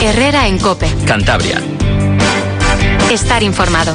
Herrera en COPE. Cantabria. Estar informado.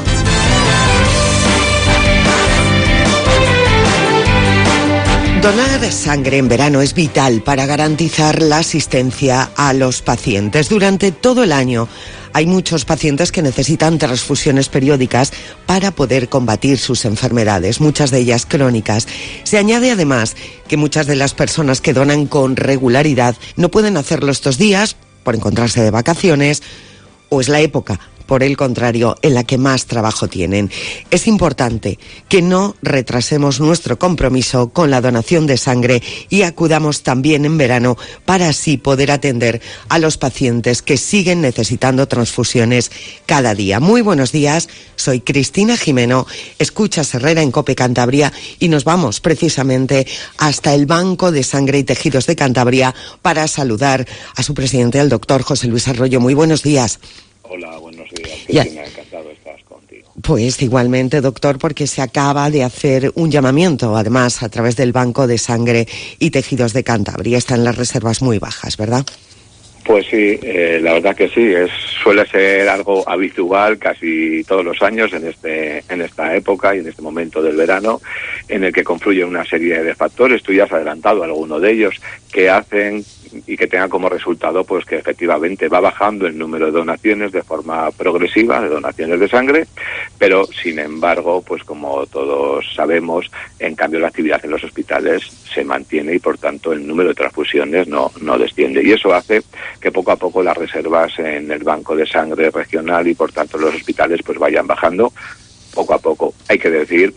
Donar sangre en verano es vital para garantizar la asistencia a los pacientes. Durante todo el año hay muchos pacientes que necesitan transfusiones periódicas para poder combatir sus enfermedades, muchas de ellas crónicas. Se añade además que muchas de las personas que donan con regularidad no pueden hacerlo estos días por encontrarse de vacaciones o es la época, por el contrario, en la que más trabajo tienen. Es importante que no retrasemos nuestro compromiso con la donación de sangre y acudamos también en verano para así poder atender a los pacientes que siguen necesitando transfusiones cada día. Muy buenos días, soy Cristina Jimeno, escuchas Herrera en COPE Cantabria y nos vamos precisamente hasta el Banco de Sangre y Tejidos de Cantabria para saludar a su presidente, el doctor José Luis Arroyo. Muy buenos días. Hola, buenos días. Cristina, encantado de estar contigo. Pues igualmente, doctor, porque se acaba de hacer un llamamiento, además, a través del Banco de Sangre y Tejidos de Cantabria. Están las reservas muy bajas, ¿verdad? Pues sí, la verdad que sí, suele ser algo habitual casi todos los años en esta época y en este momento del verano, en el que confluye una serie de factores. Tú ya has adelantado alguno de ellos que hacen y que tengan como resultado pues que efectivamente va bajando el número de donaciones de forma progresiva, de donaciones de sangre, pero sin embargo, pues como todos sabemos, en cambio la actividad en los hospitales se mantiene y por tanto el número de transfusiones no desciende, y eso hace que poco a poco las reservas en el banco de sangre regional y por tanto los hospitales pues vayan bajando poco a poco. Hay que decir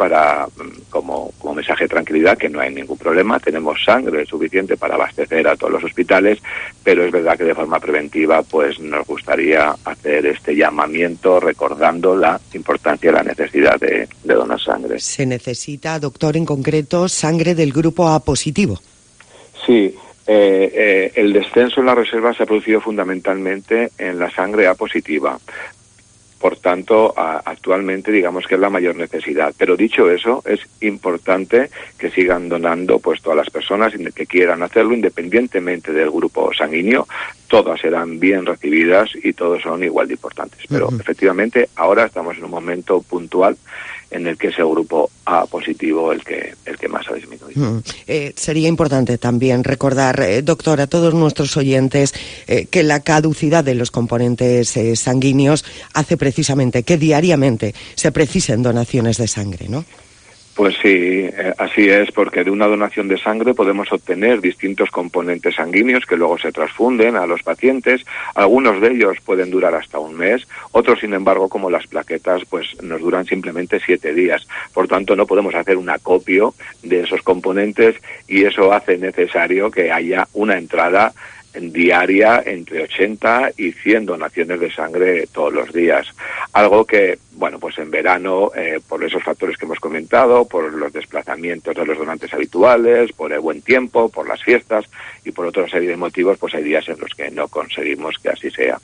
como mensaje de tranquilidad que no hay ningún problema, tenemos sangre suficiente para abastecer a todos los hospitales, pero es verdad que de forma preventiva pues nos gustaría hacer este llamamiento recordando la importancia y la necesidad de donar sangre. Se necesita, doctor, en concreto, sangre del grupo A positivo. Sí. El descenso en la reserva se ha producido fundamentalmente en la sangre A positiva. Por tanto, actualmente digamos que es la mayor necesidad. Pero dicho eso, es importante que sigan donando pues todas las personas que quieran hacerlo, independientemente del grupo sanguíneo. Todas serán bien recibidas y todos son igual de importantes. Pero efectivamente ahora estamos en un momento puntual en el que es el grupo A positivo el que más ha disminuido. Sería importante también recordar, doctor, a todos nuestros oyentes que la caducidad de los componentes sanguíneos hace precisamente que diariamente se precisen donaciones de sangre, ¿no? Pues sí, así es, porque de una donación de sangre podemos obtener distintos componentes sanguíneos que luego se transfunden a los pacientes. Algunos de ellos pueden durar hasta un mes, otros, sin embargo, como las plaquetas, pues nos duran simplemente 7 días. Por tanto, no podemos hacer un acopio de esos componentes y eso hace necesario que haya una entrada diaria entre 80 y 100 donaciones de sangre todos los días. Algo que, bueno, pues en verano, por esos factores que hemos comentado, por los desplazamientos de los donantes habituales, por el buen tiempo, por las fiestas y por otra serie de motivos, pues hay días en los que no conseguimos que así sea.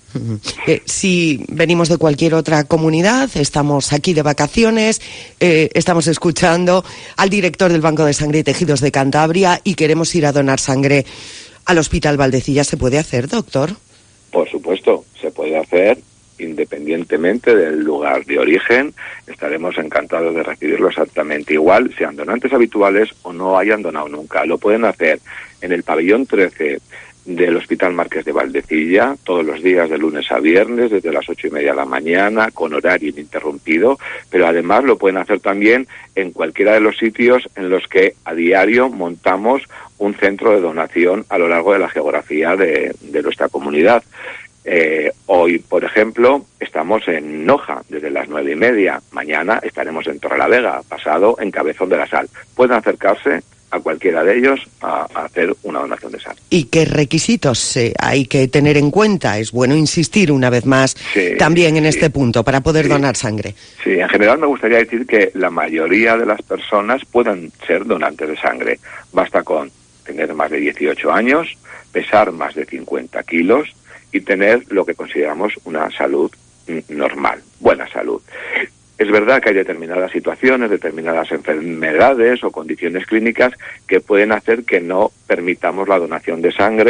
Si venimos de cualquier otra comunidad, estamos aquí de vacaciones, estamos escuchando al director del Banco de Sangre y Tejidos de Cantabria y queremos ir a donar sangre al Hospital Valdecilla, ¿se puede hacer, doctor? Por supuesto, se puede hacer independientemente del lugar de origen. Estaremos encantados de recibirlo exactamente igual, sean donantes habituales o no hayan donado nunca. Lo pueden hacer en el pabellón 13 del Hospital Marqués de Valdecilla, todos los días de lunes a viernes, desde las 8:30 de la mañana, con horario ininterrumpido, pero además lo pueden hacer también en cualquiera de los sitios en los que a diario montamos un centro de donación a lo largo de la geografía de nuestra comunidad. Hoy, por ejemplo, estamos en Noja desde las 9:30. Mañana estaremos en Torrelavega, pasado en Cabezón de la Sal. Pueden acercarse a cualquiera de ellos a hacer una donación de sangre. ¿Y qué requisitos hay que tener en cuenta? Es bueno insistir una vez más también en este punto para poder donar sangre. Sí, en general me gustaría decir que la mayoría de las personas pueden ser donantes de sangre. Basta con tener más de 18 años, pesar más de 50 kilos y tener lo que consideramos una salud normal, buena salud. Es verdad que hay determinadas situaciones, determinadas enfermedades o condiciones clínicas que pueden hacer que no permitamos la donación de sangre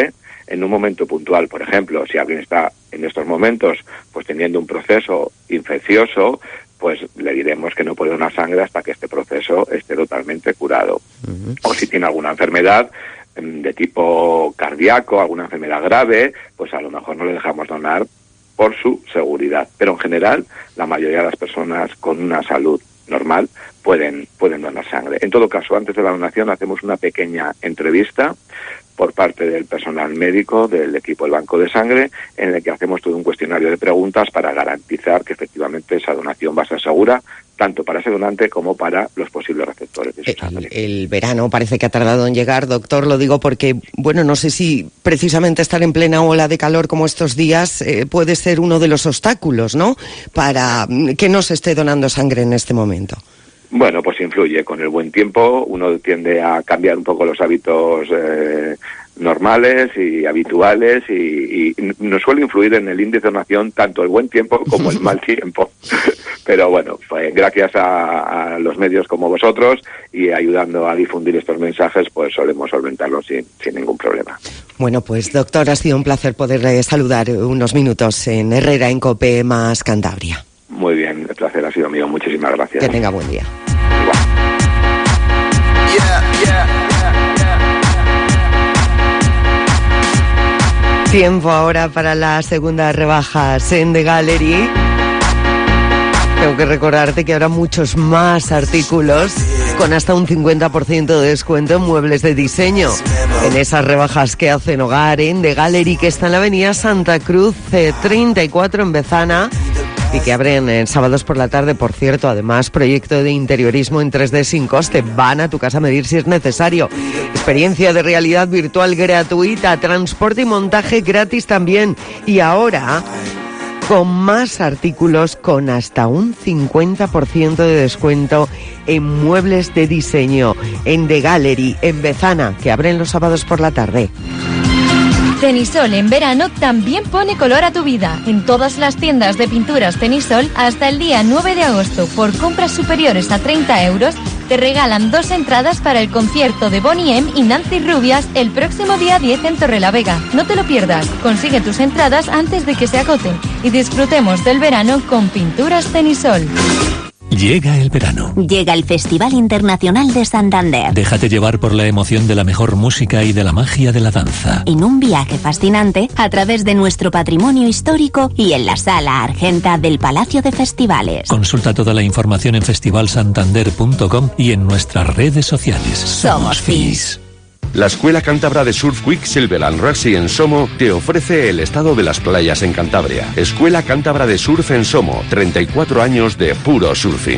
en un momento puntual. Por ejemplo, si alguien está en estos momentos pues teniendo un proceso infeccioso, pues le diremos que no puede donar sangre hasta que este proceso esté totalmente curado. O si tiene alguna enfermedad de tipo cardíaco, alguna enfermedad grave, pues a lo mejor no le dejamos donar por su seguridad. Pero en general, la mayoría de las personas con una salud normal pueden donar sangre. En todo caso, antes de la donación hacemos una pequeña entrevista por parte del personal médico del equipo del banco de sangre, en el que hacemos todo un cuestionario de preguntas para garantizar que efectivamente esa donación va a ser segura, tanto para ese donante como para los posibles receptores de esa sangre. El verano parece que ha tardado en llegar, doctor, lo digo porque, bueno, no sé si precisamente estar en plena ola de calor como estos días puede ser uno de los obstáculos, ¿no?, para que no se esté donando sangre en este momento. Bueno, pues influye. Con el buen tiempo uno tiende a cambiar un poco los hábitos normales y habituales y nos suele influir en el índice de donación tanto el buen tiempo como el mal tiempo. Pero bueno, gracias a los medios como vosotros y ayudando a difundir estos mensajes, pues solemos solventarlos sin ningún problema. Bueno, pues doctor, ha sido un placer poder saludar unos minutos en Herrera en COPE más Cantabria. Muy bien, el placer ha sido mío. Muchísimas gracias. Que tenga buen día. Igual. Tiempo ahora para las segundas rebajas en The Gallery. Tengo que recordarte que habrá muchos más artículos con hasta un 50% de descuento en muebles de diseño. En esas rebajas que hacen hogar en The Gallery, que está en la avenida Santa Cruz 34 en Bezana, y que abren sábados por la tarde, por cierto. Además, proyecto de interiorismo en 3D sin coste. Van a tu casa a medir si es necesario. Experiencia de realidad virtual gratuita. Transporte y montaje gratis también. Y ahora, con más artículos con hasta un 50% de descuento en muebles de diseño. En The Gallery, en Bezana, que abren los sábados por la tarde. Tenisol en verano también pone color a tu vida. En todas las tiendas de pinturas Tenisol, hasta el día 9 de agosto, por compras superiores a 30 euros, te regalan 2 entradas para el concierto de Bonnie M y Nancy Rubias el próximo día 10 en Torrelavega. No te lo pierdas, consigue tus entradas antes de que se agoten y disfrutemos del verano con Pinturas Tenisol. Llega el verano. Llega el Festival Internacional de Santander. Déjate llevar por la emoción de la mejor música y de la magia de la danza. En un viaje fascinante a través de nuestro patrimonio histórico y en la Sala Argenta del Palacio de Festivales. Consulta toda la información en festivalsantander.com y en nuestras redes sociales. Somos FIS. La Escuela Cántabra de Surf Quicksilver and Rugby en Somo te ofrece el estado de las playas en Cantabria. Escuela Cántabra de Surf en Somo, 34 años de puro surfing.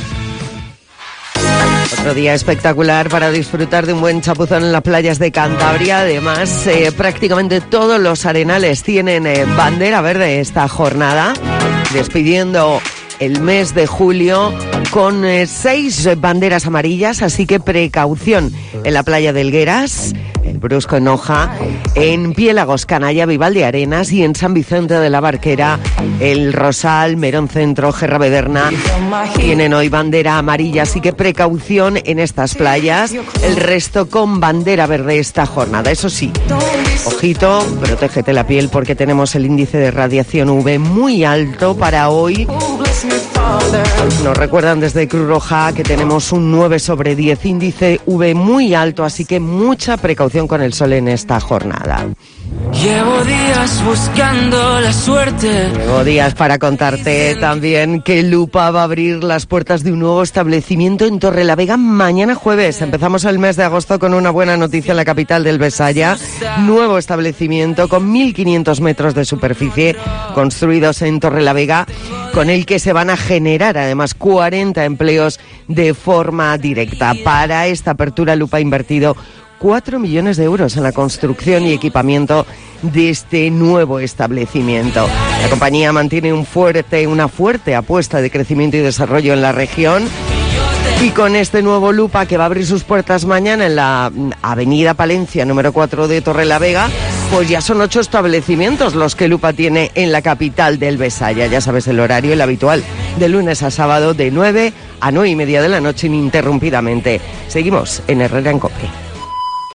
Otro día espectacular para disfrutar de un buen chapuzón en las playas de Cantabria. Además, prácticamente todos los arenales tienen bandera verde esta jornada, despidiendo el mes de julio con 6 banderas amarillas, así que precaución en la playa de Helgueras, el Brusco en Hoja, en Piélagos, Canalla, Vivaldi Arenas y en San Vicente de la Barquera, el Rosal, Merón Centro, Gerravederna tienen hoy bandera amarilla, así que precaución en estas playas. El resto con bandera verde esta jornada. Eso sí, ojito, protégete la piel porque tenemos el índice de radiación UV muy alto para hoy. Nos recuerdan desde Cruz Roja que tenemos un 9/10, índice UV muy alto, así que mucha precaución con el sol en esta jornada. Llevo días buscando la suerte. Llevo días para contarte también que Lupa va a abrir las puertas de un nuevo establecimiento en Torrelavega mañana jueves. Empezamos el mes de agosto con una buena noticia en la capital del Besaya. Nuevo establecimiento con 1.500 metros de superficie construidos en Torrelavega, con el que se van a generar además 40 empleos de forma directa. Para esta apertura Lupa ha invertido 4 millones de euros en la construcción y equipamiento de este nuevo establecimiento. La compañía mantiene una fuerte apuesta de crecimiento y desarrollo en la región. Y con este nuevo Lupa, que va a abrir sus puertas mañana en la avenida Palencia, número 4 de Torrelavega, pues ya son 8 establecimientos los que Lupa tiene en la capital del Besaya. Ya sabes el horario, el habitual, de lunes a sábado, de 9 a 9:30 de la noche, ininterrumpidamente. Seguimos en Herrera en COPE.